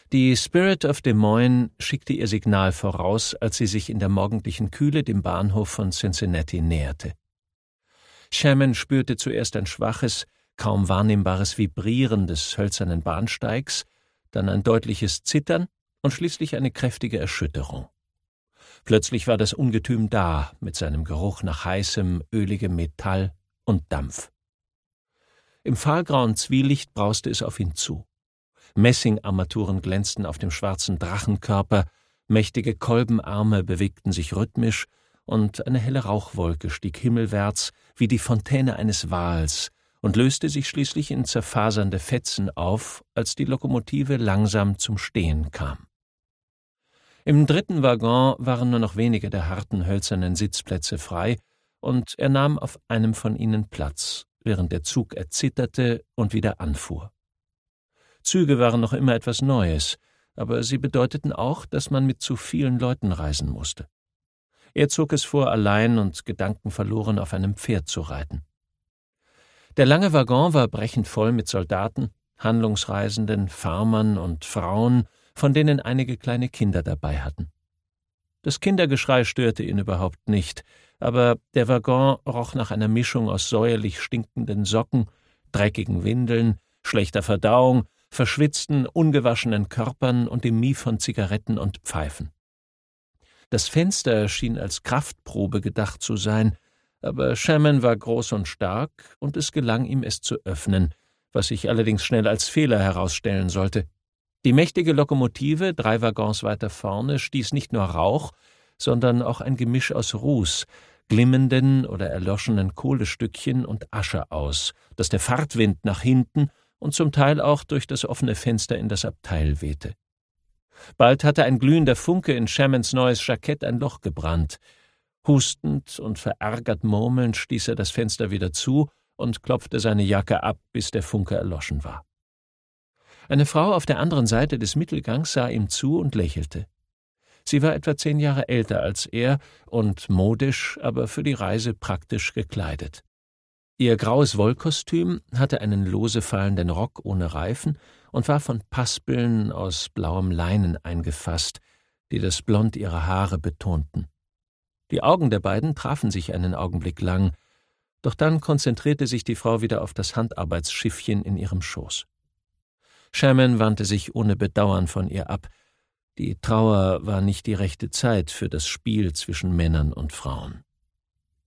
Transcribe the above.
Die Spirit of Des Moines schickte ihr Signal voraus, als sie sich in der morgendlichen Kühle dem Bahnhof von Cincinnati näherte. Shamon spürte zuerst ein schwaches, kaum wahrnehmbares Vibrieren des hölzernen Bahnsteigs, dann ein deutliches Zittern und schließlich eine kräftige Erschütterung. Plötzlich war das Ungetüm da, mit seinem Geruch nach heißem, öligem Metall und Dampf. Im fahlgrauen Zwielicht brauste es auf ihn zu. Messingarmaturen glänzten auf dem schwarzen Drachenkörper, mächtige Kolbenarme bewegten sich rhythmisch und eine helle Rauchwolke stieg himmelwärts wie die Fontäne eines Wals und löste sich schließlich in zerfasernde Fetzen auf, als die Lokomotive langsam zum Stehen kam. Im dritten Waggon waren nur noch wenige der harten, hölzernen Sitzplätze frei, und er nahm auf einem von ihnen Platz, während der Zug erzitterte und wieder anfuhr. Züge waren noch immer etwas Neues, aber sie bedeuteten auch, dass man mit zu vielen Leuten reisen musste. Er zog es vor, allein und gedankenverloren auf einem Pferd zu reiten. Der lange Waggon war brechend voll mit Soldaten, Handlungsreisenden, Farmern und Frauen, von denen einige kleine Kinder dabei hatten. Das Kindergeschrei störte ihn überhaupt nicht, aber der Waggon roch nach einer Mischung aus säuerlich stinkenden Socken, dreckigen Windeln, schlechter Verdauung, verschwitzten, ungewaschenen Körpern und dem Mief von Zigaretten und Pfeifen. Das Fenster schien als Kraftprobe gedacht zu sein, aber Shamon war groß und stark, und es gelang ihm, es zu öffnen, was sich allerdings schnell als Fehler herausstellen sollte. Die mächtige Lokomotive, 3 Waggons weiter vorne, stieß nicht nur Rauch, sondern auch ein Gemisch aus Ruß, glimmenden oder erloschenen Kohlestückchen und Asche aus, das der Fahrtwind nach hinten und zum Teil auch durch das offene Fenster in das Abteil wehte. Bald hatte ein glühender Funke in Shamons neues Jackett ein Loch gebrannt. Hustend und verärgert murmelnd stieß er das Fenster wieder zu und klopfte seine Jacke ab, bis der Funke erloschen war. Eine Frau auf der anderen Seite des Mittelgangs sah ihm zu und lächelte. Sie war etwa 10 Jahre älter als er und modisch, aber für die Reise praktisch gekleidet. Ihr graues Wollkostüm hatte einen lose fallenden Rock ohne Reifen und war von Paspeln aus blauem Leinen eingefasst, die das Blond ihrer Haare betonten. Die Augen der beiden trafen sich einen Augenblick lang, doch dann konzentrierte sich die Frau wieder auf das Handarbeitsschiffchen in ihrem Schoß. Shamon wandte sich ohne Bedauern von ihr ab. Die Trauer war nicht die rechte Zeit für das Spiel zwischen Männern und Frauen.